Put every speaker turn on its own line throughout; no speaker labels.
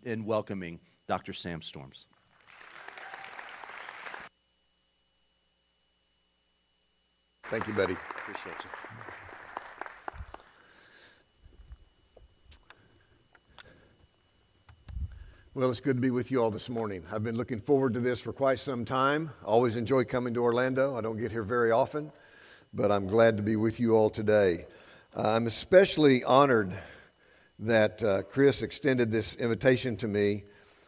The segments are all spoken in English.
in welcoming Dr. Sam Storms.
Thank you, buddy.
Appreciate you.
Well, it's good to be with you all this morning. I've been looking forward to this for quite some time. I always enjoy coming to Orlando. I don't get here very often, but I'm glad to be with you all today. I'm especially honored that Chris extended this invitation to me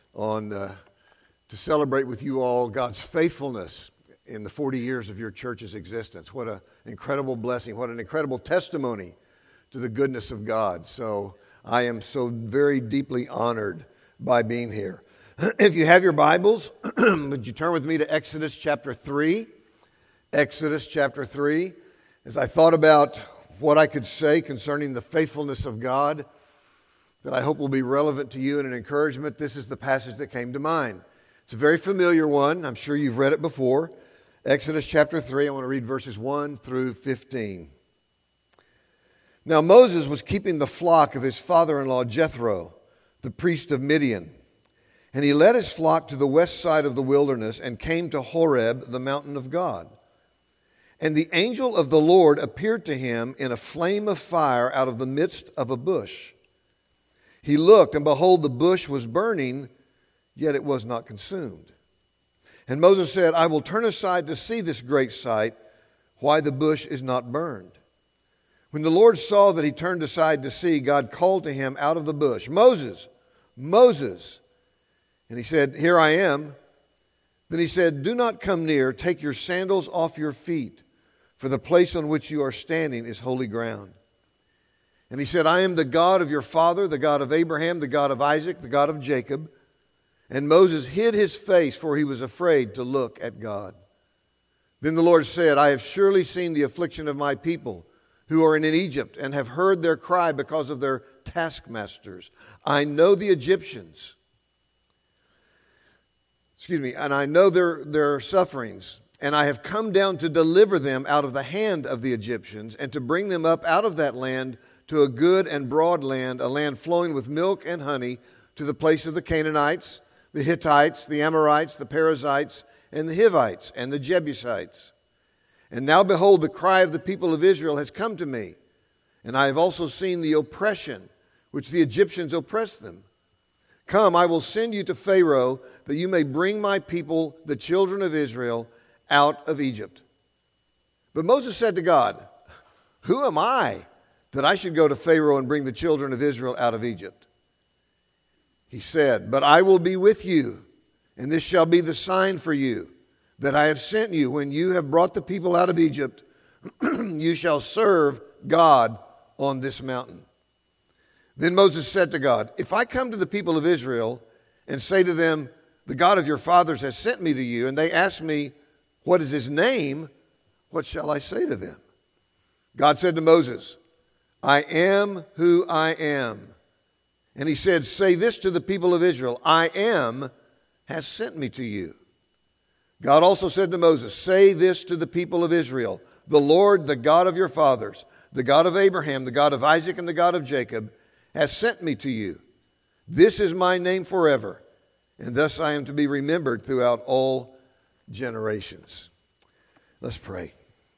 to celebrate with you all God's faithfulness in the 40 years of your church's existence. What an incredible blessing. What an incredible testimony to the goodness of God. So I am so very deeply honored by being here. If you have your Bibles, would you turn with me to Exodus chapter 3? Exodus chapter 3. As I thought about what I could say concerning the faithfulness of God that I hope will be relevant to you and an encouragement, this is the passage that came to mind. It's a very familiar one. I'm sure you've read it before. Exodus chapter 3, I want to read verses 1 through 15. Now Moses was keeping the flock of his father-in-law Jethro, the priest of Midian. And he led his flock to the west side of the wilderness and came to Horeb, the mountain of God. And the angel of the Lord appeared to him in a flame of fire out of the midst of a bush. He looked, and behold, the bush was burning, yet it was not consumed. And Moses said, I will turn aside to see this great sight, why the bush is not burned. When the Lord saw that he turned aside to see, God called to him out of the bush, Moses, Moses. And he said, Here I am. Then he said, Do not come near. Take your sandals off your feet, for the place on which you are standing is holy ground. And he said, I am the God of your father, the God of Abraham, the God of Isaac, the God of Jacob. And Moses hid his face, for he was afraid to look at God. Then the Lord said, I have surely seen the affliction of my people who are in Egypt, and have heard their cry because of their taskmasters. I know the Egyptians. And I know their sufferings. And I have come down to deliver them out of the hand of the Egyptians, and to bring them up out of that land to a good and broad land, a land flowing with milk and honey, to the place of the Canaanites, the Hittites, the Amorites, the Perizzites, and the Hivites, and the Jebusites. And now behold, the cry of the people of Israel has come to me, and I have also seen the oppression which the Egyptians oppressed them. Come, I will send you to Pharaoh, that you may bring my people, the children of Israel, out of Egypt. But Moses said to God, Who am I that I should go to Pharaoh and bring the children of Israel out of Egypt? He said, But I will be with you, and this shall be the sign for you, that I have sent you. When you have brought the people out of Egypt, you shall serve God on this mountain. Then Moses said to God, If I come to the people of Israel and say to them, The God of your fathers has sent me to you, and they ask me, What is his name? What shall I say to them? God said to Moses, I am who I am. And he said, Say this to the people of Israel, I am has sent me to you. God also said to Moses, Say this to the people of Israel, The Lord, the God of your fathers, the God of Abraham, the God of Isaac, and the God of Jacob, has sent me to you. This is my name forever, and thus I am to be remembered throughout all generations. Let's pray.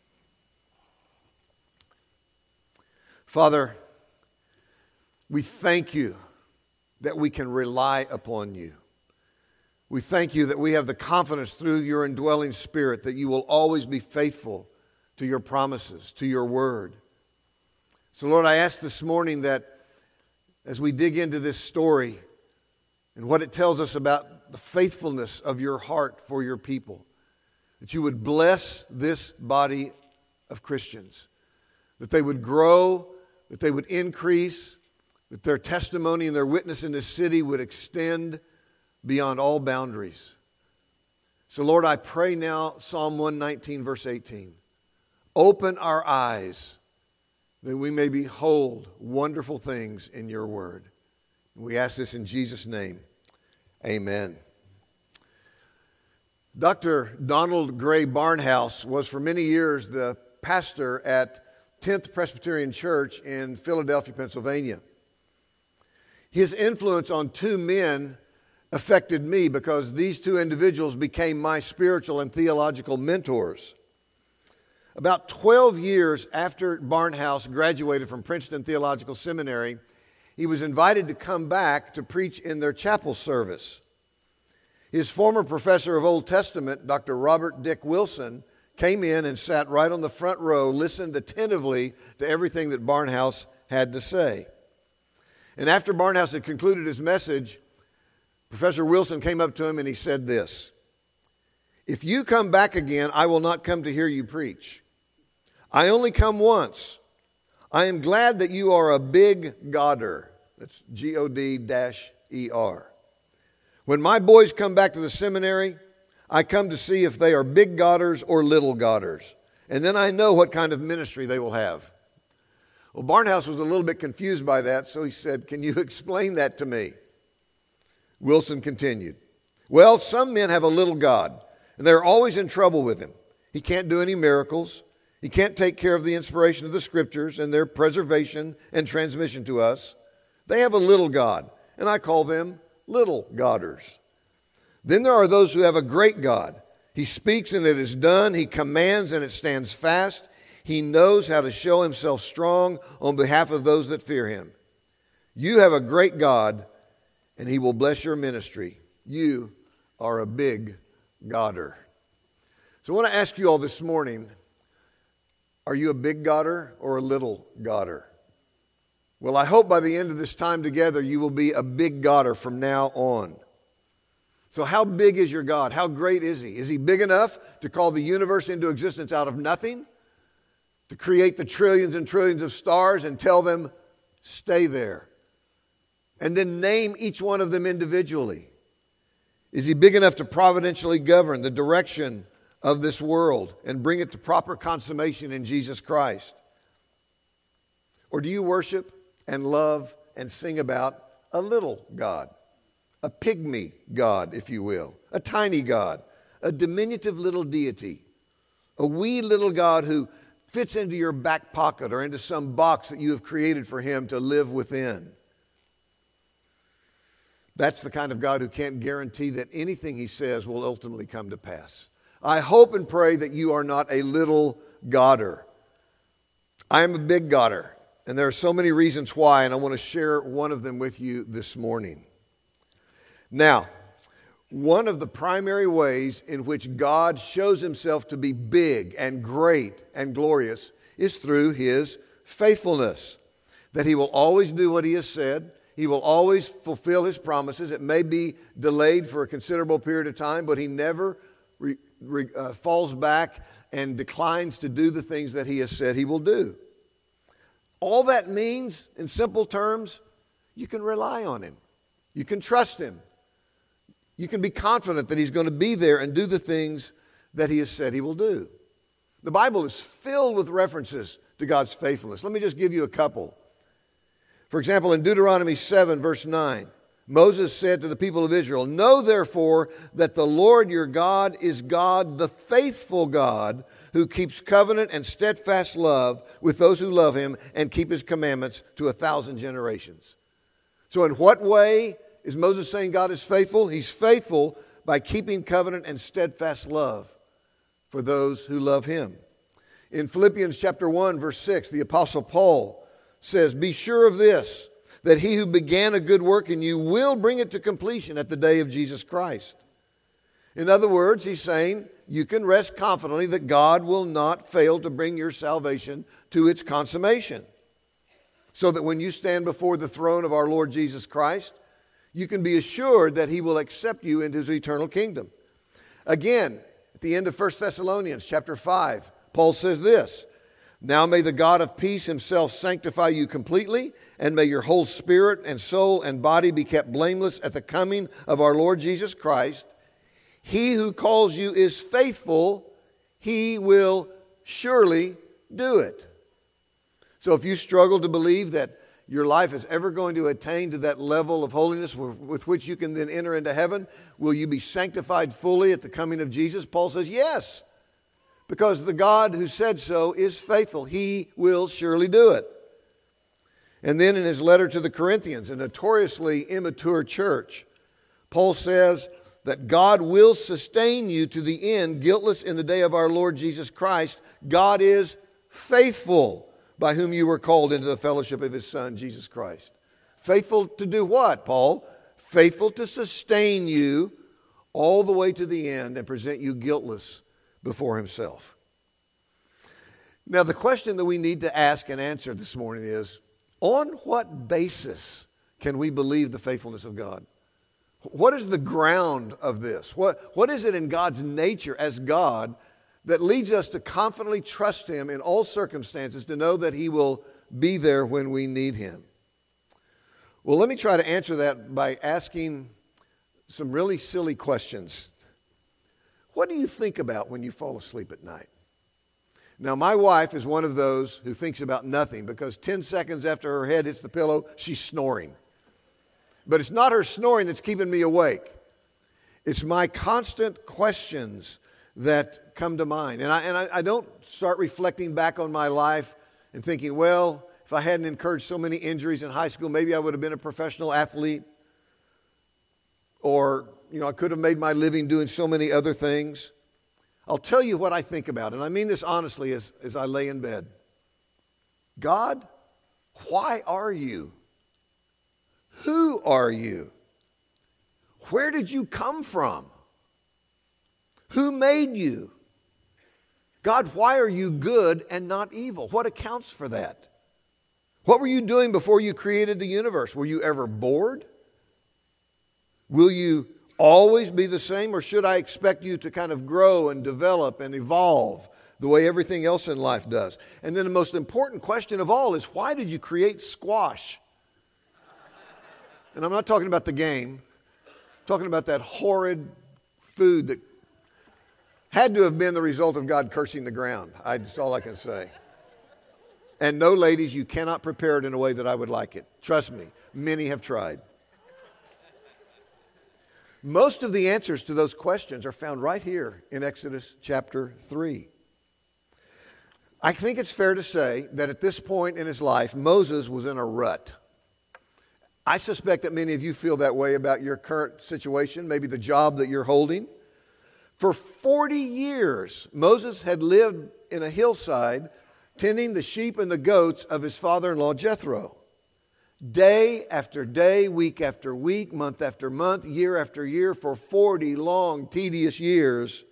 Father, we thank you that we can rely upon you. We thank you that we have the confidence through your indwelling Spirit that you will always be faithful to your promises, to your word. So, Lord, I ask this morning that as we dig into this story and what it tells us about the faithfulness of your heart for your people, that you would bless this body of Christians, that they would grow, that they would increase, that their testimony and their witness in this city would extend beyond all boundaries. So, Lord, I pray now, Psalm 119, verse 18, open our eyes that we may behold wonderful things in your word. We ask this in Jesus' name. Amen. Dr. Donald Gray Barnhouse was for many years the pastor at 10th Presbyterian Church in Philadelphia, Pennsylvania. His influence on two men affected me because these two individuals became my spiritual and theological mentors. About 12 years after Barnhouse graduated from Princeton Theological Seminary, he was invited to come back to preach in their chapel service. His former professor of Old Testament, Dr. Robert Dick Wilson, came in and sat right on the front row, listened attentively to everything that Barnhouse had to say. And after Barnhouse had concluded his message, Professor Wilson came up to him and he said this: "If you come back again, I will not come to hear you preach. I only come once. I am glad that you are a big Godder." That's G-O-D-E-R. "When my boys come back to the seminary, I come to see if they are big Godders or little Godders. And then I know what kind of ministry they will have." Well, Barnhouse was a little bit confused by that, so he said, "Can you explain that to me?" Wilson continued, "Well, some men have a little God, and they're always in trouble with him. He can't do any miracles. He can't take care of the inspiration of the Scriptures and their preservation and transmission to us. They have a little God, and I call them little Godders. Then there are those who have a great God. He speaks and it is done. He commands and it stands fast. He knows how to show himself strong on behalf of those that fear him. You have a great God, and he will bless your ministry. You are a big Godder." So I want to ask you all this morning, are you a big Godder or a little Godder? Well, I hope by the end of this time together, you will be a big Godder from now on. So how big is your God? How great is he? Is he big enough to call the universe into existence out of nothing? To create the trillions and trillions of stars and tell them, stay there? And then name each one of them individually. Is he big enough to providentially govern the direction of this world and bring it to proper consummation in Jesus Christ? Or do you worship and love and sing about a little God, a pygmy God, if you will, a tiny God, a diminutive little deity, a wee little God who fits into your back pocket or into some box that you have created for him to live within? That's the kind of God who can't guarantee that anything he says will ultimately come to pass. I hope and pray that you are not a little Godder. I am a big Godder, and there are so many reasons why, and I want to share one of them with you this morning. Now, one of the primary ways in which God shows himself to be big and great and glorious is through his faithfulness. That he will always do what he has said. He will always fulfill his promises. It may be delayed for a considerable period of time, but he never falls back and declines to do the things that he has said he will do. All that means, in simple terms, you can rely on him. You can trust him. You can be confident that he's going to be there and do the things that he has said he will do. The Bible is filled with references to God's faithfulness. Let me just give you a couple. For example, in Deuteronomy 7, verse 9, Moses said to the people of Israel, "Know therefore that the Lord your God is God, the faithful God, who keeps covenant and steadfast love with those who love him and keep his commandments to 1,000 generations." So in what way is Moses saying God is faithful? He's faithful by keeping covenant and steadfast love for those who love him. In Philippians chapter 1, verse 6, the Apostle Paul says, "Be sure of this, that he who began a good work in you will bring it to completion at the day of Jesus Christ." In other words, he's saying you can rest confidently that God will not fail to bring your salvation to its consummation. So that when you stand before the throne of our Lord Jesus Christ, you can be assured that he will accept you into his eternal kingdom. Again, at the end of 1 Thessalonians chapter 5, Paul says this, "Now may the God of peace himself sanctify you completely, and may your whole spirit and soul and body be kept blameless at the coming of our Lord Jesus Christ. He who calls you is faithful. He will surely do it." So if you struggle to believe that your life is ever going to attain to that level of holiness with which you can then enter into heaven, will you be sanctified fully at the coming of Jesus? Paul says yes, because the God who said so is faithful. He will surely do it. And then in his letter to the Corinthians, a notoriously immature church, Paul says that God will sustain you to the end, guiltless in the day of our Lord Jesus Christ. God is faithful, by whom you were called into the fellowship of his Son, Jesus Christ. Faithful to do what, Paul? Faithful to sustain you all the way to the end and present you guiltless before himself. Now, the question that we need to ask and answer this morning is, on what basis can we believe the faithfulness of God? What is the ground of this? What is it in God's nature as God that leads us to confidently trust him in all circumstances, to know that he will be there when we need him? Well, let me try to answer that by asking some really silly questions. What do you think about when you fall asleep at night? Now, my wife is one of those who thinks about nothing, because 10 seconds after her head hits the pillow, she's snoring. But it's not her snoring that's keeping me awake. It's my constant questions that come to mind. And I don't start reflecting back on my life and thinking, well, if I hadn't incurred so many injuries in high school, maybe I would have been a professional athlete. Or, I could have made my living doing so many other things. I'll tell you what I think about, and I mean this honestly as I lay in bed. God, why are you? Who are you? Where did you come from? Who made you? God, why are you good and not evil? What accounts for that? What were you doing before you created the universe? Were you ever bored? Will you always be the same, or should I expect you to kind of grow and develop and evolve the way everything else in life does? And then the most important question of all is, why did you create squash? And I'm not talking about the game. I'm talking about that horrid food that had to have been the result of God cursing the ground. That's all I can say. And no, ladies, you cannot prepare it in a way that I would like it. Trust me, many have tried. Most of the answers to those questions are found right here in Exodus chapter 3. I think it's fair to say that at this point in his life, Moses was in a rut. I suspect that many of you feel that way about your current situation, maybe the job that you're holding. For 40 years, Moses had lived in a hillside tending the sheep and the goats of his father-in-law Jethro. Day after day, week after week, month after month, year after year, for 40 long, tedious years,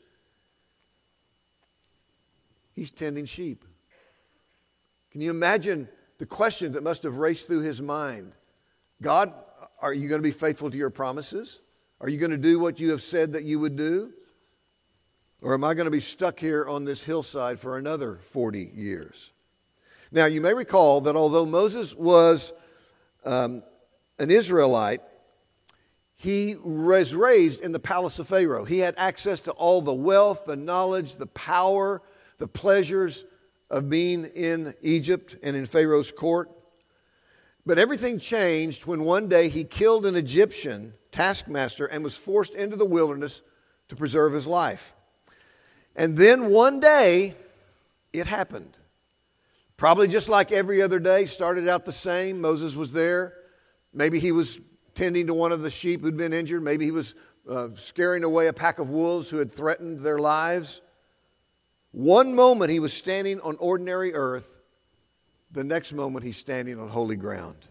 he's tending sheep. Can you imagine the questions that must have raced through his mind? God, are you going to be faithful to your promises? Are you going to do what you have said that you would do? Or am I going to be stuck here on this hillside for another 40 years? Now, you may recall that although Moses was an Israelite, he was raised in the palace of Pharaoh. He had access to all the wealth, the knowledge, the power, the pleasures of being in Egypt and in Pharaoh's court. But everything changed when one day he killed an Egyptian taskmaster and was forced into the wilderness to preserve his life. And then one day, it happened. Probably just like every other day, started out the same. Moses was there. Maybe he was tending to one of the sheep who'd been injured. Maybe he was scaring away a pack of wolves who had threatened their lives. One moment he was standing on ordinary earth. The next moment he's standing on holy ground.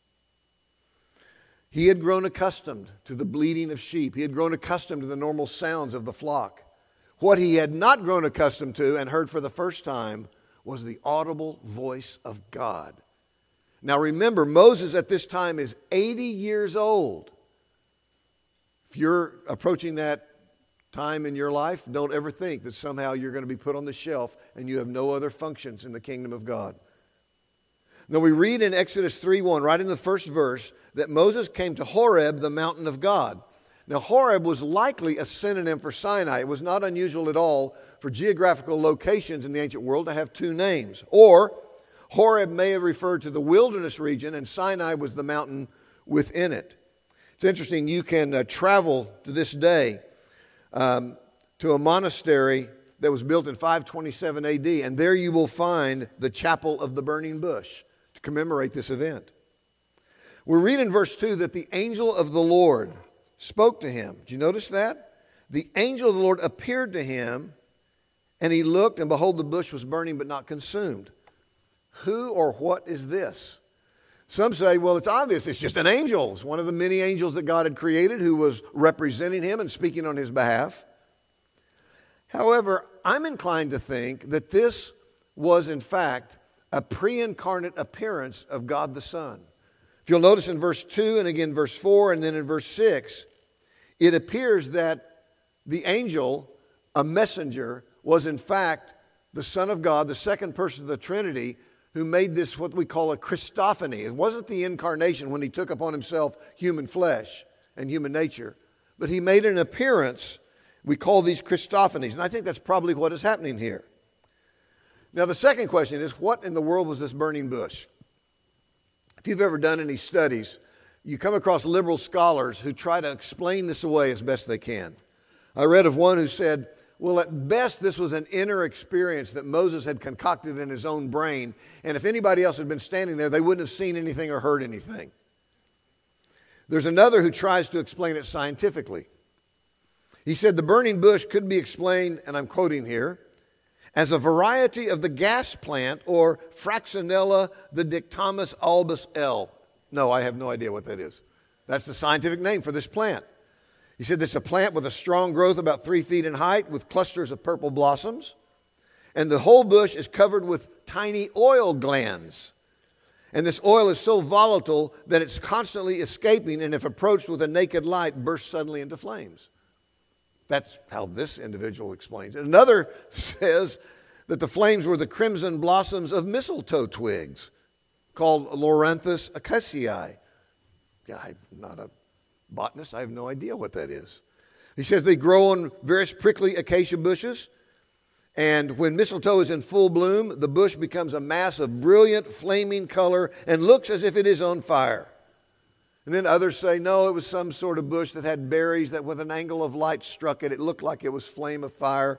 He had grown accustomed to the bleating of sheep. He had grown accustomed to the normal sounds of the flock. What he had not grown accustomed to and heard for the first time was the audible voice of God. Now remember, Moses at this time is 80 years old. If you're approaching that time in your life, don't ever think that somehow you're going to be put on the shelf and you have no other functions in the kingdom of God. Now we read in Exodus 3:1, right in the first verse, that Moses came to Horeb, the mountain of God. Now Horeb was likely a synonym for Sinai. It was not unusual at all for geographical locations in the ancient world to have two names. Or Horeb may have referred to the wilderness region, and Sinai was the mountain within it. It's interesting, you can travel to this day to a monastery that was built in 527 AD, and there you will find the Chapel of the Burning Bush. to commemorate this event. We read in verse 2 that the angel of the Lord spoke to him. Did you notice that? The angel of the Lord appeared to him, and he looked, and behold, the bush was burning but not consumed. Who or what is this? Some say, well, it's obvious. It's just an angel. It's one of the many angels that God had created who was representing him and speaking on his behalf. However, I'm inclined to think that this was, in fact, a pre-incarnate appearance of God the Son. If you'll notice in verse 2 and again verse 4 and then in verse 6, it appears that the angel, a messenger, was in fact the Son of God, the second person of the Trinity, who made this what we call a Christophany. It wasn't the incarnation when he took upon himself human flesh and human nature, but he made an appearance. We call these Christophanies, and I think that's probably what is happening here. Now, the second question is, what in the world was this burning bush? If you've ever done any studies, you come across liberal scholars who try to explain this away as best they can. I read of one who said, well, at best, this was an inner experience that Moses had concocted in his own brain, and if anybody else had been standing there, they wouldn't have seen anything or heard anything. There's another who tries to explain it scientifically. He said the burning bush could be explained, and I'm quoting here, as a variety of the gas plant or Fraxinella the Dictamus albus L. No, I have no idea what that is. That's the scientific name for this plant. He said this is a plant with a strong growth about 3 feet in height with clusters of purple blossoms. And the whole bush is covered with tiny oil glands. And this oil is so volatile that it's constantly escaping, and if approached with a naked light, bursts suddenly into flames. That's how this individual explains it. Another says that the flames were the crimson blossoms of mistletoe twigs called Loranthus acaciae. I'm not a botanist. I have no idea what that is. He says they grow on various prickly acacia bushes, and when mistletoe is in full bloom, the bush becomes a mass of brilliant, flaming color and looks as if it is on fire. And then others say, no, it was some sort of bush that had berries that with an angle of light struck it. It looked like it was flame of fire.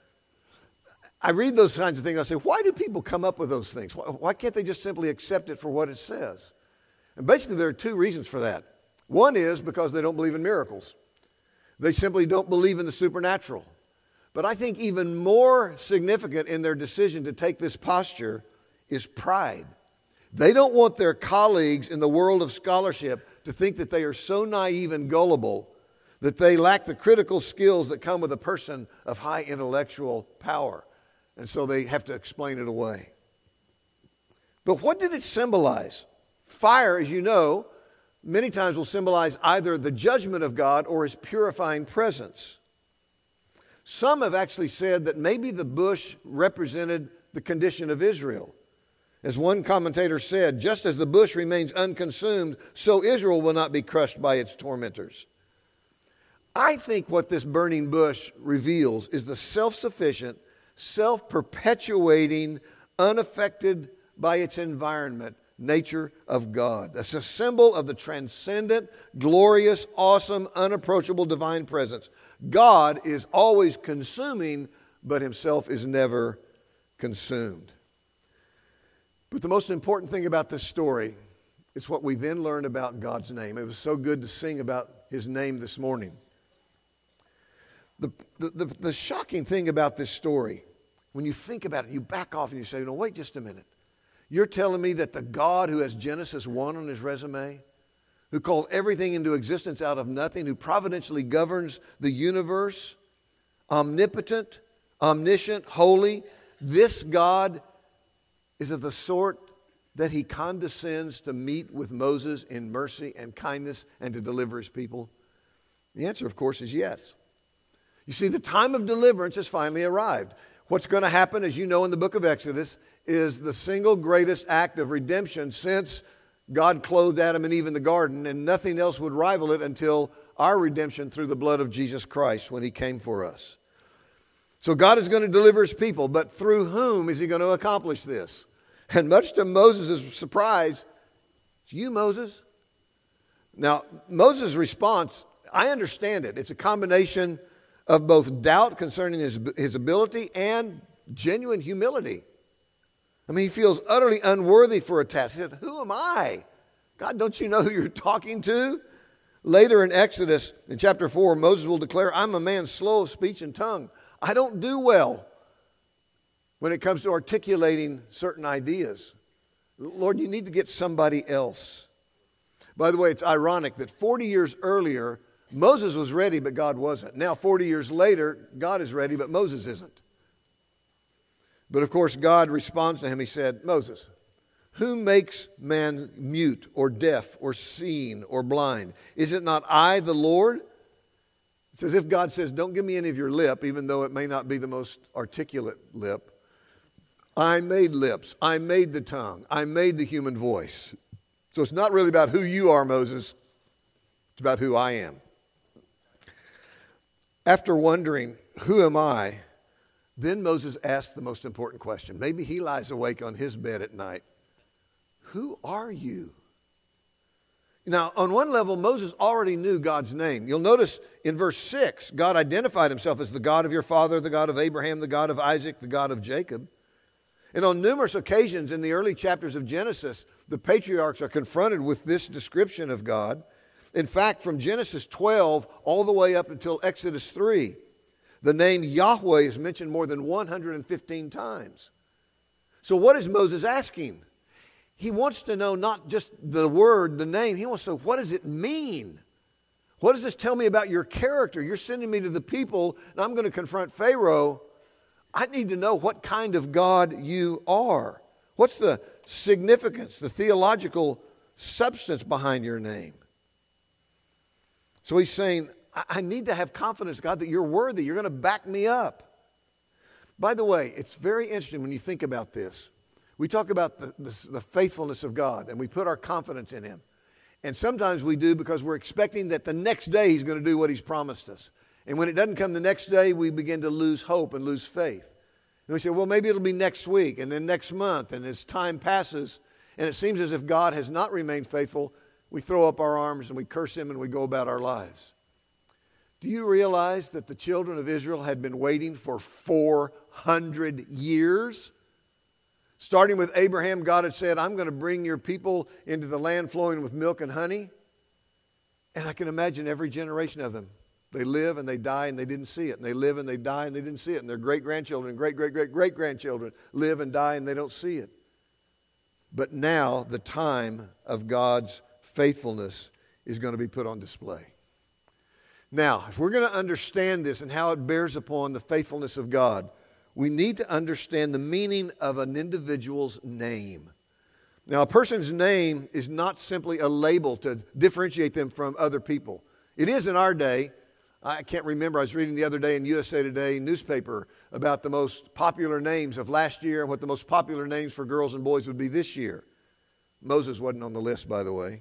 I read those kinds of things. I say, why do people come up with those things? Why can't they just simply accept it for what it says? And basically there are two reasons for that. One is because they don't believe in miracles. They simply don't believe in the supernatural. But I think even more significant in their decision to take this posture is pride. They don't want their colleagues in the world of scholarship to think that they are so naive and gullible that they lack the critical skills that come with a person of high intellectual power. And so they have to explain it away. But what did it symbolize? Fire, as you know, many times will symbolize either the judgment of God or his purifying presence. Some have actually said that maybe the bush represented the condition of Israel. As one commentator said, just as the bush remains unconsumed, so Israel will not be crushed by its tormentors. I think what this burning bush reveals is the self-sufficient, self-perpetuating, unaffected by its environment nature of God. It's a symbol of the transcendent, glorious, awesome, unapproachable divine presence. God is always consuming, but himself is never consumed. But the most important thing about this story is what we then learn about God's name. It was so good to sing about his name this morning. The shocking thing about this story, when you think about it, you back off and you say, no, wait just a minute. You're telling me that the God who has Genesis 1 on his resume, who called everything into existence out of nothing, who providentially governs the universe, omnipotent, omniscient, holy, this God is of the sort that he condescends to meet with Moses in mercy and kindness and to deliver his people? The answer, of course, is yes. You see, the time of deliverance has finally arrived. What's going to happen, as you know in the book of Exodus, is the single greatest act of redemption since God clothed Adam and Eve in the garden, and nothing else would rival it until our redemption through the blood of Jesus Christ when he came for us. So God is going to deliver his people, but through whom is he going to accomplish this? And much to Moses' surprise, it's you, Moses. Now, Moses' response, I understand it. It's a combination of both doubt concerning his ability and genuine humility. I mean, he feels utterly unworthy for a task. He said, who am I? God, don't you know who you're talking to? Later in Exodus, in chapter 4, Moses will declare, I'm a man slow of speech and tongue. I don't do well when it comes to articulating certain ideas. Lord, you need to get somebody else. By the way, it's ironic that 40 years earlier, Moses was ready, but God wasn't. Now, 40 years later, God is ready, but Moses isn't. But of course, God responds to him. He said, Moses, who makes man mute or deaf or seeing or blind? Is it not I, the Lord? It's as if God says, don't give me any of your lip, even though it may not be the most articulate lip. I made lips. I made the tongue. I made the human voice. So it's not really about who you are, Moses. It's about who I am. After wondering, who am I? Then Moses asked the most important question. Maybe he lies awake on his bed at night. Who are you? Now, on one level, Moses already knew God's name. You'll notice in verse 6, God identified himself as the God of your father, the God of Abraham, the God of Isaac, the God of Jacob. And on numerous occasions in the early chapters of Genesis, the patriarchs are confronted with this description of God. In fact, from Genesis 12 all the way up until Exodus 3, the name Yahweh is mentioned more than 115 times. So what is Moses asking? He wants to know not just the word, the name. He wants to know, what does it mean? What does this tell me about your character? You're sending me to the people, and I'm going to confront Pharaoh. I need to know what kind of God you are. What's the significance, the theological substance behind your name? So he's saying, I need to have confidence, God, that you're worthy. You're going to back me up. By the way, it's very interesting when you think about this. We talk about the faithfulness of God, and we put our confidence in him. And sometimes we do because we're expecting that the next day he's going to do what he's promised us. And when it doesn't come the next day, we begin to lose hope and lose faith. And we say, well, maybe it'll be next week and then next month. And as time passes, and it seems as if God has not remained faithful, we throw up our arms and we curse him and we go about our lives. Do you realize that the children of Israel had been waiting for 400 years? Starting with Abraham, God had said, I'm going to bring your people into the land flowing with milk and honey. And I can imagine every generation of them. They live and they die and they didn't see it. And they live and they die and they didn't see it. And their great-grandchildren and great-great-great-great-grandchildren live and die and they don't see it. But now the time of God's faithfulness is going to be put on display. Now, if we're going to understand this and how it bears upon the faithfulness of God, we need to understand the meaning of an individual's name. Now, a person's name is not simply a label to differentiate them from other people. It is in our day. I can't remember. I was reading the other day in USA Today newspaper about the most popular names of last year and what the most popular names for girls and boys would be this year. Moses wasn't on the list, by the way.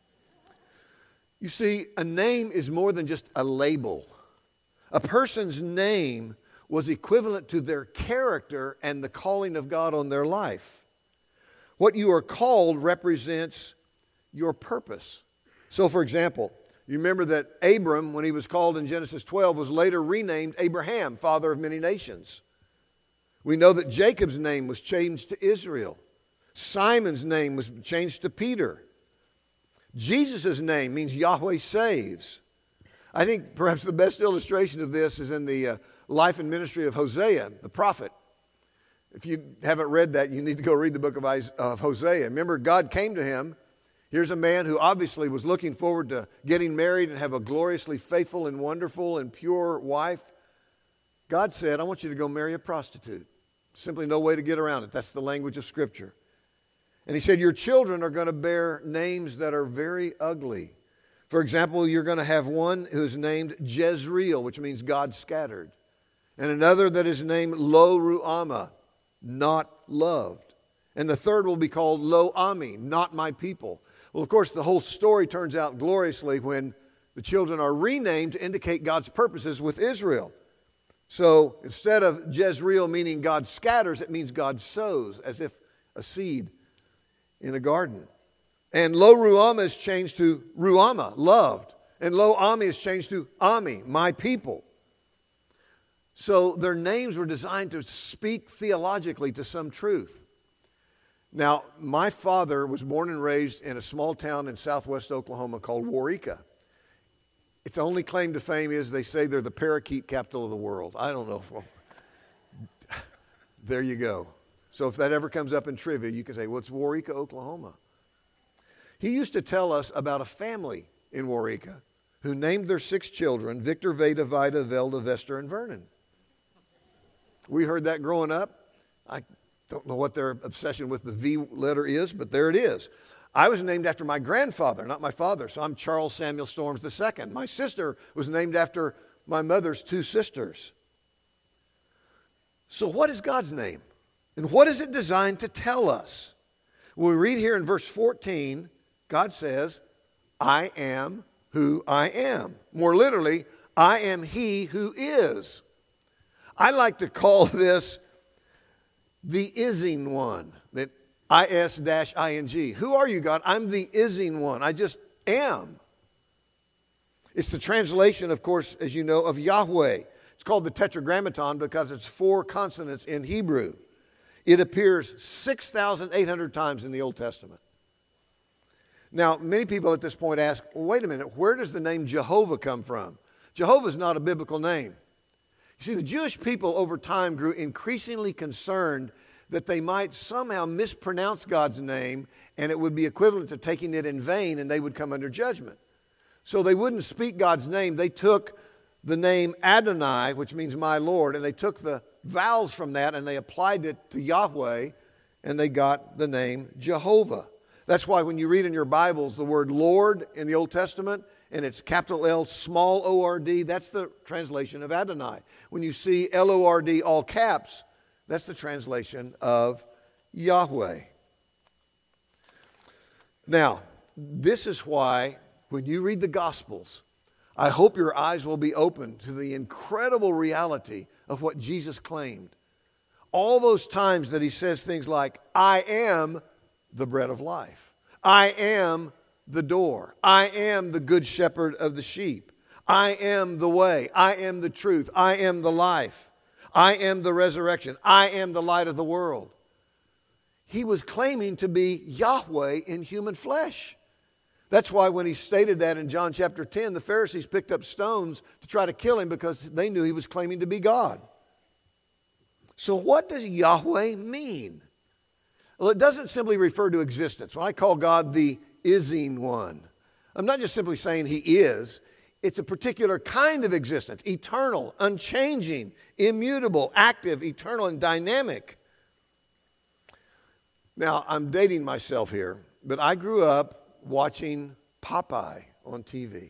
You see, a name is more than just a label. A person's name was equivalent to their character and the calling of God on their life. What you are called represents your purpose. So, for example, you remember that Abram, when he was called in Genesis 12, was later renamed Abraham, father of many nations. We know that Jacob's name was changed to Israel. Simon's name was changed to Peter. Jesus' name means Yahweh saves. I think perhaps the best illustration of this is in the life and ministry of Hosea, the prophet. If you haven't read that, you need to go read the book of Hosea. Remember, God came to him. Here's a man who obviously was looking forward to getting married and have a gloriously faithful and wonderful and pure wife. God said, I want you to go marry a prostitute. Simply no way to get around it. That's the language of Scripture. And he said, your children are going to bear names that are very ugly. For example, you're going to have one who's named Jezreel, which means God scattered. And another that is named Lo Ruhamah, not loved. And the third will be called Lo Ami, not my people. Well, of course, the whole story turns out gloriously when the children are renamed to indicate God's purposes with Israel. So instead of Jezreel meaning God scatters, it means God sows, as if a seed in a garden. And Lo Ruhamah is changed to Ruhamah, loved. And Lo Ami is changed to Ami, my people. So their names were designed to speak theologically to some truth. Now, my father was born and raised in a small town in southwest Oklahoma called Waurika. Its only claim to fame is they say they're the parakeet capital of the world. I don't know. Well, there you go. So if that ever comes up in trivia, you can say, well, it's Waurika, Oklahoma. He used to tell us about a family in Waurika who named their 6 children Victor, Veda, Vida, Velda, Vester, and Vernon. We heard that growing up. I don't know what their obsession with the V letter is, but there it is. I was named after my grandfather, not my father, so I'm Charles Samuel Storms II. My sister was named after my mother's 2 sisters. So what is God's name? And what is it designed to tell us? Well, we read here in verse 14, God says, I am who I am. More literally, I am he who is. I like to call this the ising one, that is-ing. Who are you, God? I'm the ising one. I just am. It's the translation, of course, as you know, of Yahweh. It's called the Tetragrammaton because it's 4 consonants in Hebrew. It appears 6,800 times in the Old Testament. Now, many people at this point ask, well, wait a minute, where does the name Jehovah come from? Jehovah is not a biblical name. You see, the Jewish people over time grew increasingly concerned that they might somehow mispronounce God's name and it would be equivalent to taking it in vain and they would come under judgment. So they wouldn't speak God's name. They took the name Adonai, which means my Lord, and they took the vowels from that and they applied it to Yahweh and they got the name Jehovah. That's why when you read in your Bibles the word Lord in the Old Testament, and it's capital L, small O-R-D, that's the translation of Adonai. When you see L-O-R-D, all caps, that's the translation of Yahweh. Now, this is why when you read the Gospels, I hope your eyes will be open to the incredible reality of what Jesus claimed. All those times that he says things like, I am the bread of life. I am the door. I am the good shepherd of the sheep. I am the way. I am the truth. I am the life. I am the resurrection. I am the light of the world. He was claiming to be Yahweh in human flesh. That's why when he stated that in John chapter 10, the Pharisees picked up stones to try to kill him because they knew he was claiming to be God. So what does Yahweh mean? Well, it doesn't simply refer to existence. When I call God the ising one, I'm not just simply saying he is. It's a particular kind of existence, eternal, unchanging, immutable, active, eternal, and dynamic. Now, I'm dating myself here, but I grew up watching Popeye on TV.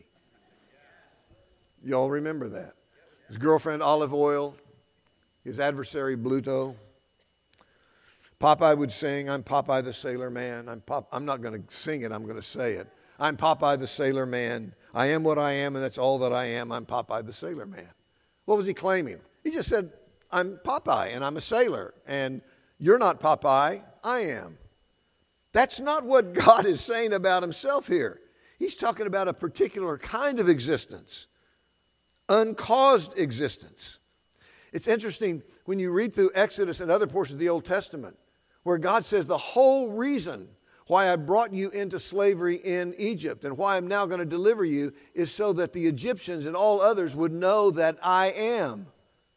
Y'all remember that? His girlfriend, Olive Oyl, his adversary, Bluto. Popeye would sing, I'm Popeye the Sailor Man. I'm not going to sing it, I'm going to say it. I'm Popeye the Sailor Man. I am what I am, and that's all that I am. I'm Popeye the Sailor Man. What was he claiming? He just said, I'm Popeye, and I'm a sailor. And you're not Popeye, I am. That's not what God is saying about himself here. He's talking about a particular kind of existence, uncaused existence. It's interesting when you read through Exodus and other portions of the Old Testament, where God says the whole reason why I brought you into slavery in Egypt and why I'm now going to deliver you is so that the Egyptians and all others would know that I am.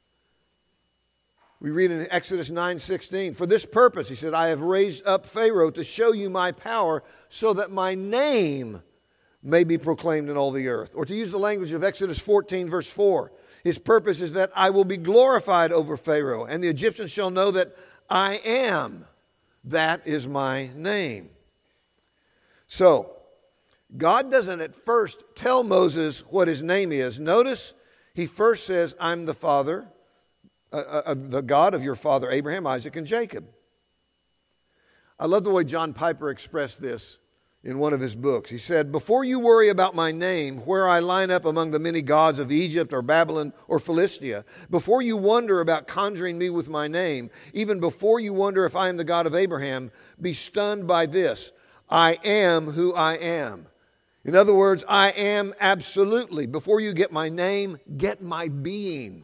We read in Exodus 9:16, for this purpose, he said, I have raised up Pharaoh to show you my power so that my name may be proclaimed in all the earth. Or to use the language of Exodus 14, verse 4, his purpose is that I will be glorified over Pharaoh, and the Egyptians shall know that I am. That is my name. So, God doesn't at first tell Moses what his name is. Notice, he first says, I'm the Father, the God of your father Abraham, Isaac, and Jacob. I love the way John Piper expressed this in one of his books. He said, before you worry about my name, where I line up among the many gods of Egypt or Babylon or Philistia, before you wonder about conjuring me with my name, even before you wonder if I am the God of Abraham, be stunned by this. I am who I am. In other words, I am absolutely. Before you get my name, get my being.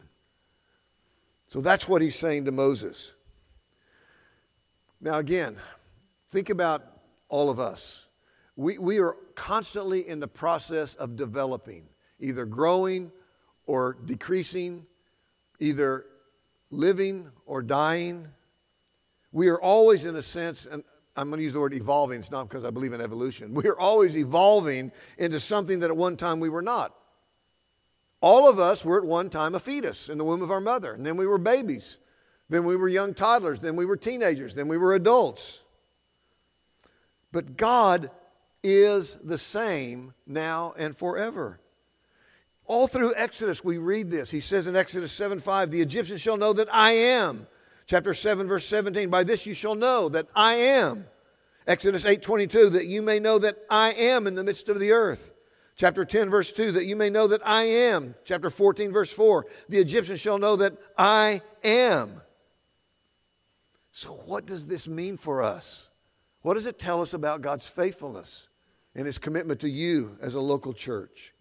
So that's what he's saying to Moses. Now again, Think about all of us. We are constantly in the process of developing, either growing or decreasing, either living or dying. We are always, in a sense, and I'm going to use the word evolving. It's not because I believe in evolution. We are always evolving into something that at one time we were not. All of us were at one time a fetus in the womb of our mother, and then we were babies. Then we were young toddlers. Then we were teenagers. Then we were adults. But God is the same now and forever. All through Exodus we read this. He says in Exodus 7:5, the Egyptians shall know that I am. Chapter 7, verse 17, by this you shall know that I am. Exodus 8:22, that you may know that I am in the midst of the earth. Chapter 10, verse 2, that you may know that I am. Chapter 14, verse 4, the Egyptians shall know that I am. So what does this mean for us? What does it tell us about God's faithfulness and His commitment to you as a local church?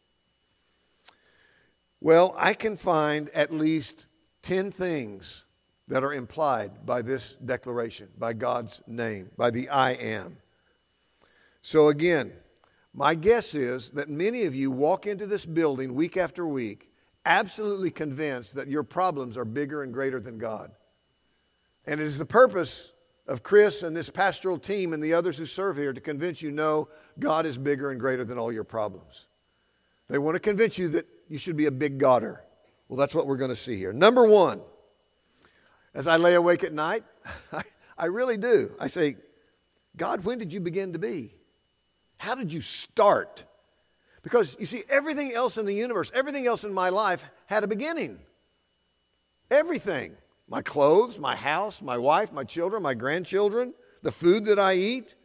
Well, I can find at least 10 things that are implied by this declaration, by God's name, by the I am. So again, my guess is that many of you walk into this building week after week absolutely convinced that your problems are bigger and greater than God. And it is the purpose of Chris and this pastoral team and the others who serve here to convince you, no, God is bigger and greater than all your problems. They want to convince you that you should be a big Godder. Well, that's what we're going to see here. Number one, as I lay awake at night, I really do. I say, God, when did you begin to be? How did you start? Because you see, everything else in the universe, everything else in my life had a beginning. Everything. My clothes, my house, my wife, my children, my grandchildren, the food that I eat.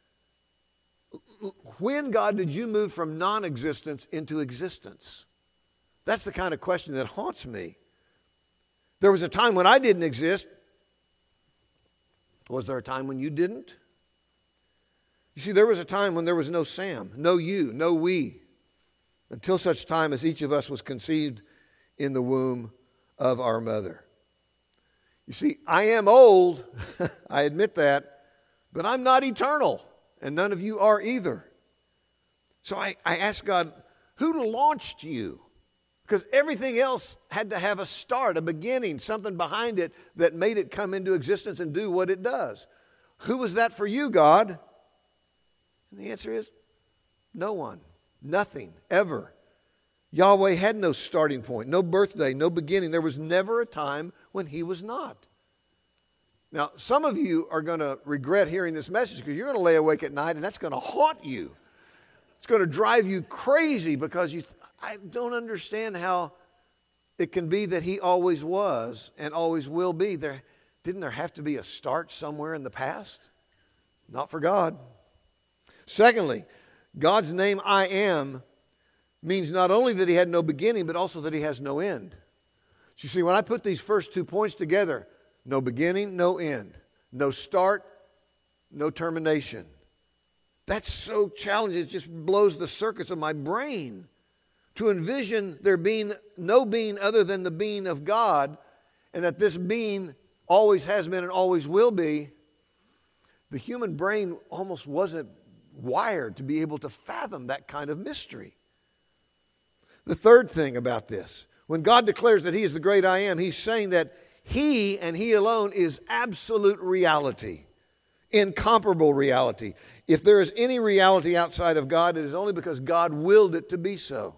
When, God, did you move from non-existence into existence? That's the kind of question that haunts me. There was a time when I didn't exist. Was there a time when you didn't? You see, there was a time when there was no Sam, no you, no we, until such time as each of us was conceived in the womb of our mother. You see, I am old, I admit that, but I'm not eternal, and none of you are either. So I asked God, who launched you? Because everything else had to have a start, a beginning, something behind it that made it come into existence and do what it does. Who was that for you, God? And the answer is no one, nothing, ever. Yahweh had no starting point, no birthday, no beginning. There was never a time when He was not. Now, some of you are going to regret hearing this message because you're going to lay awake at night and that's going to haunt you. It's going to drive you crazy because I don't understand how it can be that He always was and always will be. Didn't there have to be a start somewhere in the past? Not for God. Secondly, God's name I am means not only that He had no beginning, but also that He has no end. So you see, when I put these first 2 points together, no beginning, no end, no start, no termination. That's so challenging. It just blows the circuits of my brain to envision there being no being other than the being of God, and that this being always has been and always will be. The human brain almost wasn't wired to be able to fathom that kind of mystery. The third thing about this, when God declares that He is the great I am, He's saying that He and He alone is absolute reality, incomparable reality. If there is any reality outside of God, it is only because God willed it to be so.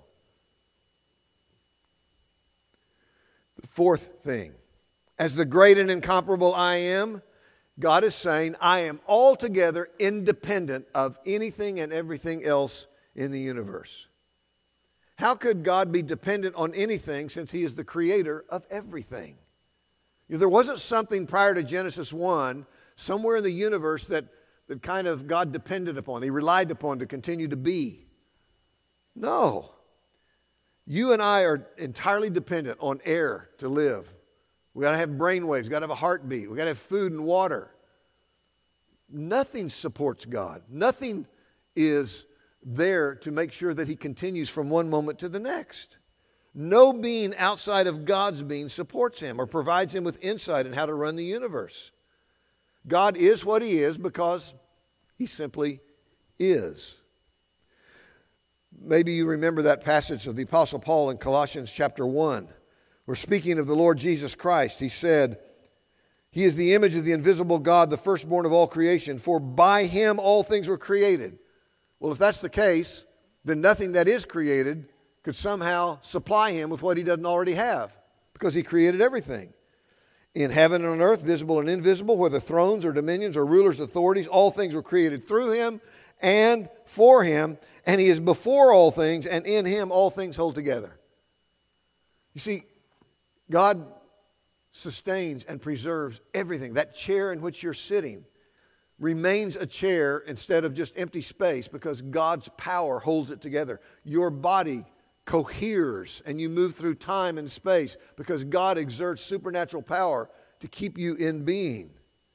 The fourth thing, as the great and incomparable I am, God is saying, I am altogether independent of anything and everything else in the universe. How could God be dependent on anything since He is the creator of everything? There wasn't something prior to Genesis 1, somewhere in the universe that kind of God depended upon, He relied upon to continue to be. No. You and I are entirely dependent on air to live. We got to have brain waves, got to have a heartbeat, we got to have food and water. Nothing supports God. Nothing is there to make sure that He continues from one moment to the next. No being outside of God's being supports Him or provides Him with insight in how to run the universe. God is what He is because He simply is. Maybe you remember that passage of the Apostle Paul in Colossians chapter 1, where speaking of the Lord Jesus Christ, he said, He is the image of the invisible God, the firstborn of all creation, for by Him all things were created. Well, if that's the case, then nothing that is created could somehow supply Him with what He doesn't already have, because He created everything. In heaven and on earth, visible and invisible, whether thrones or dominions or rulers, authorities, all things were created through Him and for Him, and He is before all things, and in Him all things hold together. You see, God sustains and preserves everything. That chair in which you're sitting remains a chair instead of just empty space because God's power holds it together. Your body coheres and you move through time and space because God exerts supernatural power to keep you in being.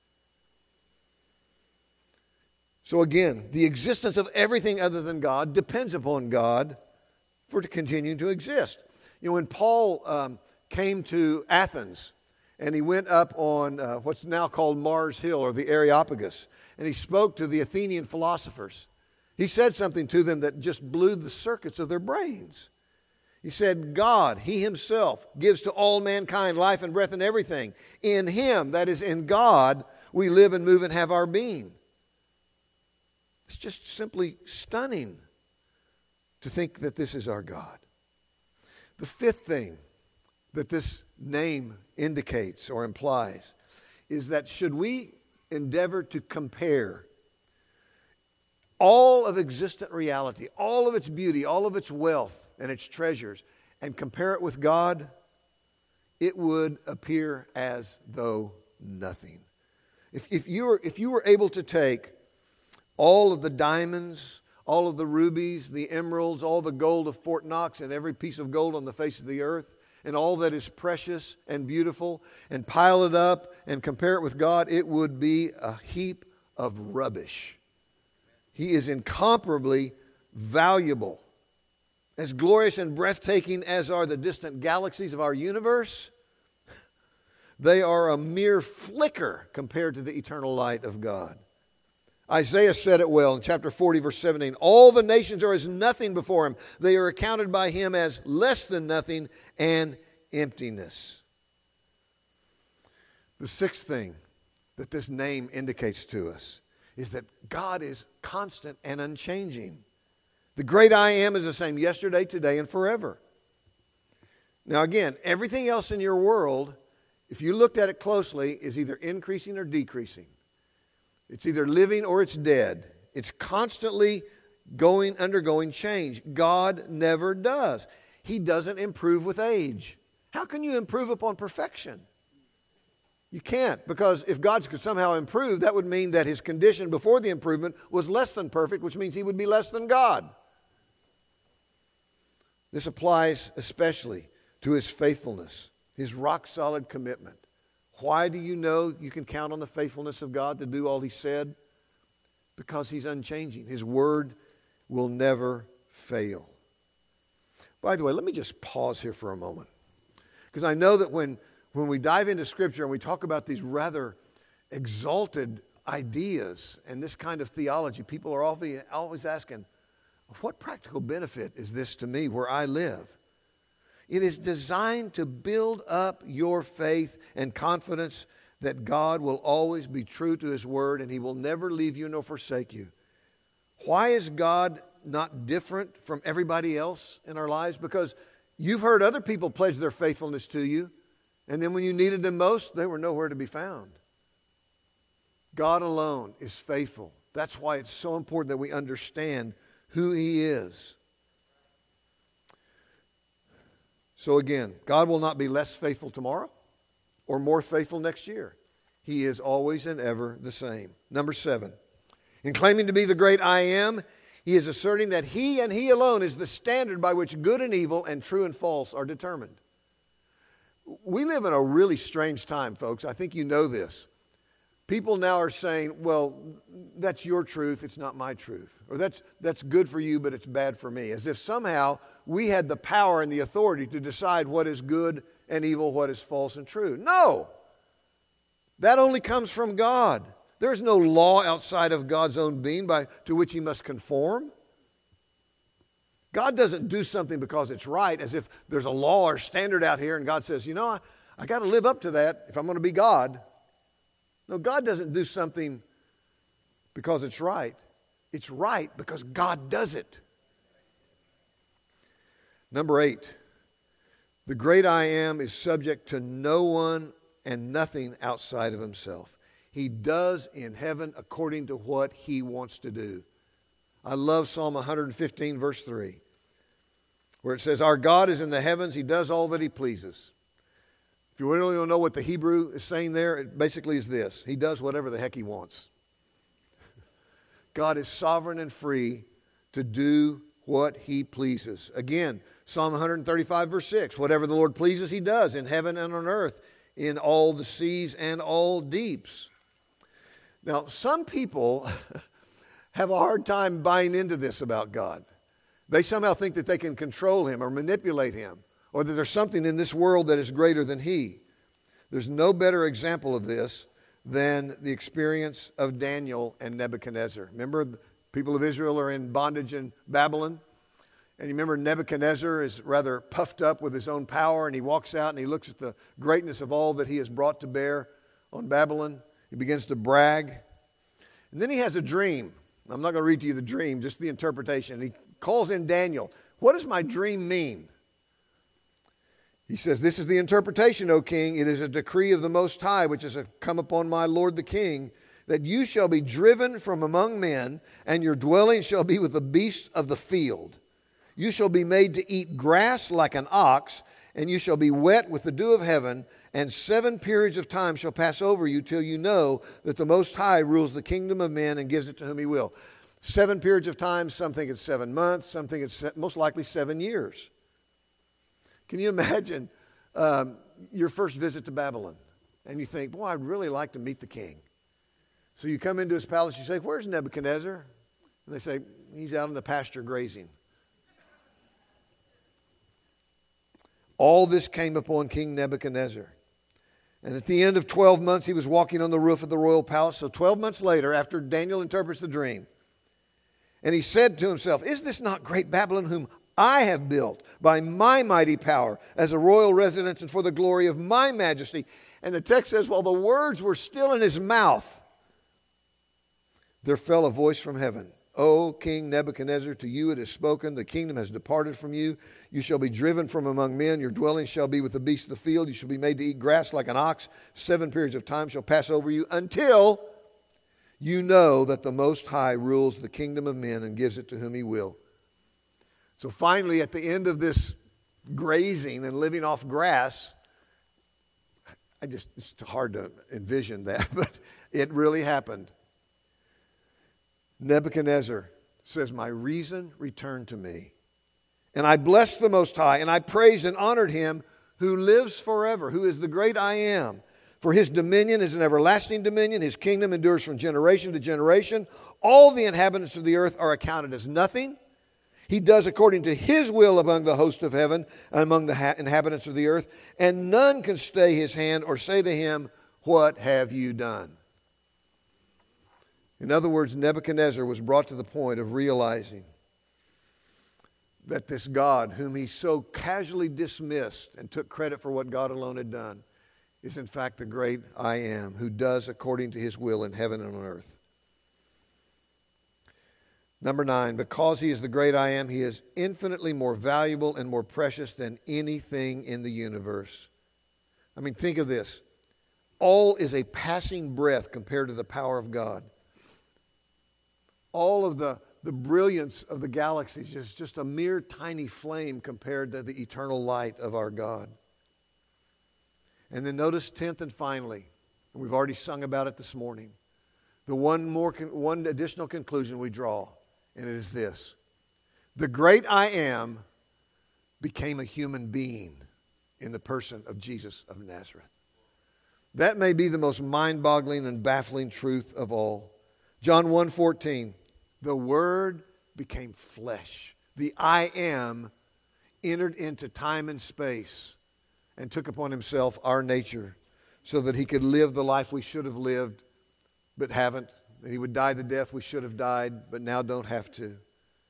So again, the existence of everything other than God depends upon God for it to continue to exist. You know, when Paul came to Athens and he went up on what's now called Mars Hill or the Areopagus, and he spoke to the Athenian philosophers, he said something to them that just blew the circuits of their brains. He said, God, He Himself, gives to all mankind life and breath and everything. In Him, that is in God, we live and move and have our being. It's just simply stunning to think that this is our God. The fifth thing that this name indicates or implies is that should we endeavor to compare all of existent reality, all of its beauty, all of its wealth and its treasures, and compare it with God, it would appear as though nothing. If you were able to take all of the diamonds, all of the rubies, the emeralds, all the gold of Fort Knox and every piece of gold on the face of the earth, and all that is precious and beautiful, and pile it up and compare it with God, it would be a heap of rubbish. He is incomparably valuable. As glorious and breathtaking as are the distant galaxies of our universe, they are a mere flicker compared to the eternal light of God. Isaiah said it well in chapter 40, verse 17. All the nations are as nothing before Him. They are accounted by Him as less than nothing and emptiness. The sixth thing that this name indicates to us is that God is constant and unchanging. The great I Am is the same yesterday, today, and forever. Now again, everything else in your world, if you looked at it closely, is either increasing or decreasing. It's either living or it's dead. It's constantly undergoing change. God never does. He doesn't improve with age. How can you improve upon perfection? You can't, because if God could somehow improve, that would mean that His condition before the improvement was less than perfect, which means He would be less than God. This applies especially to His faithfulness, His rock-solid commitment. Why do you know you can count on the faithfulness of God to do all He said? Because He's unchanging. His word will never fail. By the way, let me just pause here for a moment. Because I know that when we dive into Scripture and we talk about these rather exalted ideas and this kind of theology, people are always asking, what practical benefit is this to me where I live? It is designed to build up your faith and confidence that God will always be true to His word and He will never leave you nor forsake you. Why is God not different from everybody else in our lives? Because you've heard other people pledge their faithfulness to you, and then when you needed them most, they were nowhere to be found. God alone is faithful. That's why it's so important that we understand who He is. So again, God will not be less faithful tomorrow or more faithful next year. He is always and ever the same. Number 7, in claiming to be the great I Am, He is asserting that He and He alone is the standard by which good and evil and true and false are determined. We live in a really strange time, folks. I think you know this. People now are saying, well, that's your truth, it's not my truth. Or that's good for you, but it's bad for me. As if somehow we had the power and the authority to decide what is good and evil, what is false and true. No! That only comes from God. There is no law outside of God's own being to which he must conform. God doesn't do something because it's right, as if there's a law or standard out here and God says, I got to live up to that if I'm going to be God. No, God doesn't do something because it's right. It's right because God does it. Number 8, the great I am is subject to no one and nothing outside of himself. He does in heaven according to what he wants to do. I love Psalm 115, verse 3, where it says, our God is in the heavens. He does all that he pleases. If you really want to know what the Hebrew is saying there, it basically is this. He does whatever the heck he wants. God is sovereign and free to do what he pleases. Again, Psalm 135, verse 6, whatever the Lord pleases, he does in heaven and on earth, in all the seas and all deeps. Now, some people have a hard time buying into this about God. They somehow think that they can control him or manipulate him, or that there's something in this world that is greater than he. There's no better example of this than the experience of Daniel and Nebuchadnezzar. Remember, the people of Israel are in bondage in Babylon. And you remember Nebuchadnezzar is rather puffed up with his own power, and he walks out and he looks at the greatness of all that he has brought to bear on Babylon. He begins to brag. And then he has a dream. I'm not going to read to you the dream, just the interpretation. He calls in Daniel. What does my dream mean? He says, this is the interpretation, O king. It is a decree of the Most High, which has come upon my Lord the king, that you shall be driven from among men, and your dwelling shall be with the beasts of the field. You shall be made to eat grass like an ox, and you shall be wet with the dew of heaven, and 7 periods of time shall pass over you till you know that the Most High rules the kingdom of men and gives it to whom he will. 7 periods of time, some think it's 7 months, some think it's most likely 7 years. Can you imagine your first visit to Babylon? And you think, boy, I'd really like to meet the king. So you come into his palace, you say, where's Nebuchadnezzar? And they say, he's out in the pasture grazing. All this came upon King Nebuchadnezzar. And at the end of 12 months, he was walking on the roof of the royal palace. So 12 months later, after Daniel interprets the dream, and he said to himself, is this not great Babylon whom I have built by my mighty power as a royal residence and for the glory of my majesty? And the text says, while the words were still in his mouth, there fell a voice from heaven. O King Nebuchadnezzar, to you it is spoken, the kingdom has departed from you. You shall be driven from among men. Your dwelling shall be with the beasts of the field. You shall be made to eat grass like an ox. 7 periods of time shall pass over you until you know that the Most High rules the kingdom of men and gives it to whom he will. So finally, at the end of this grazing and living off grass, it's hard to envision that, but it really happened. Nebuchadnezzar says, my reason returned to me. And I blessed the Most High, and I praised and honored him who lives forever, who is the great I am. For his dominion is an everlasting dominion. His kingdom endures from generation to generation. All the inhabitants of the earth are accounted as nothing. He does according to his will among the host of heaven and among the inhabitants of the earth. And none can stay his hand or say to him, what have you done? In other words, Nebuchadnezzar was brought to the point of realizing that this God, whom he so casually dismissed and took credit for what God alone had done, is in fact the great I am, who does according to his will in heaven and on earth. Number 9, because he is the great I am, he is infinitely more valuable and more precious than anything in the universe. I mean, think of this. All is a passing breath compared to the power of God. All of the brilliance of the galaxies is just a mere tiny flame compared to the eternal light of our God. And then notice 10th and finally, and we've already sung about it this morning, the one additional conclusion we draw, and it is this. The great I am became a human being in the person of Jesus of Nazareth. That may be the most mind-boggling and baffling truth of all. John 1:14, the Word became flesh. The I am entered into time and space and took upon himself our nature so that he could live the life we should have lived but haven't, that he would die the death we should have died, but now don't have to.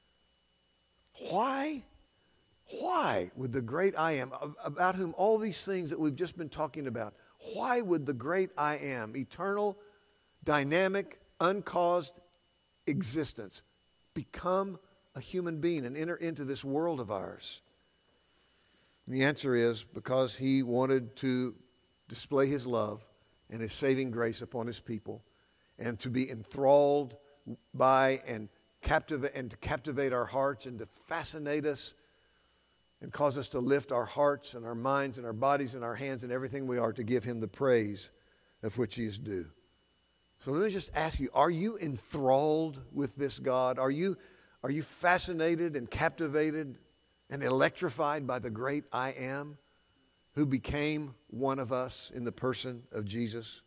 Why? Why would the great I Am, about whom all these things that we've just been talking about, why would the great I Am, eternal, dynamic, uncaused existence, become a human being and enter into this world of ours? And the answer is because he wanted to display his love and his saving grace upon his people, and to be enthralled by and to captivate our hearts and to fascinate us and cause us to lift our hearts and our minds and our bodies and our hands and everything we are to give him the praise of which he is due. So let me just ask you, are you enthralled with this God? Are you fascinated and captivated and electrified by the great I Am who became one of us in the person of Jesus?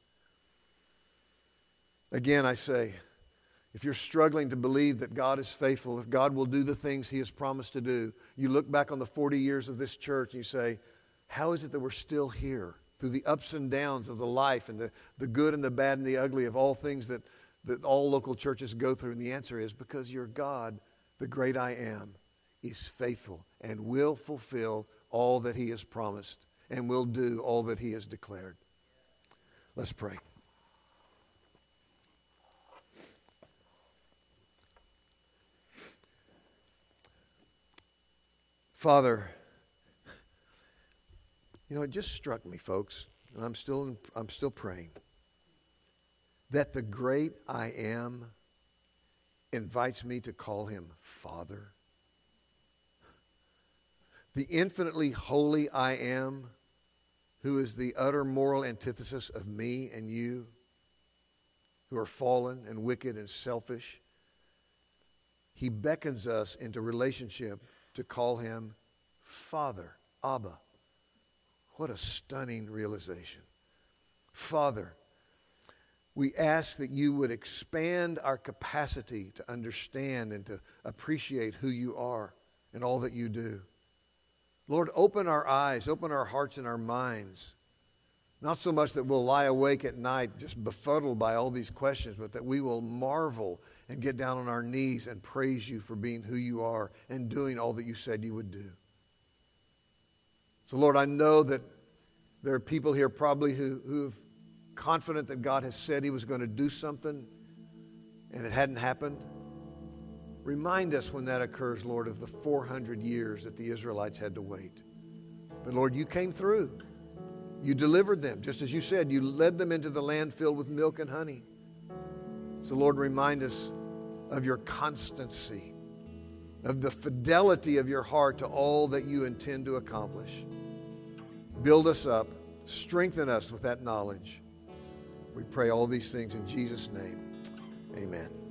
Again, I say, if you're struggling to believe that God is faithful, if God will do the things he has promised to do, you look back on the 40 years of this church and you say, how is it that we're still here through the ups and downs of the life and the good and the bad and the ugly of all things that all local churches go through? And the answer is because your God, the great I Am, is faithful and will fulfill all that he has promised and will do all that he has declared. Let's pray. Father, it just struck me, folks, and I'm still praying, that the great I Am invites me to call him Father. The infinitely holy I Am, who is the utter moral antithesis of me and you, who are fallen and wicked and selfish, he beckons us into relationship to call him Father, Abba. What a stunning realization. Father, we ask that you would expand our capacity to understand and to appreciate who you are and all that you do. Lord, open our eyes, open our hearts and our minds. Not so much that we'll lie awake at night just befuddled by all these questions, but that we will marvel and get down on our knees and praise you for being who you are and doing all that you said you would do. So, Lord, I know that there are people here probably who are confident that God has said he was going to do something and it hadn't happened. Remind us when that occurs, Lord, of the 400 years that the Israelites had to wait. But, Lord, you came through. You delivered them. Just as you said, you led them into the land filled with milk and honey. So, Lord, remind us of your constancy, of the fidelity of your heart to all that you intend to accomplish. Build us up. Strengthen us with that knowledge. We pray all these things in Jesus' name. Amen.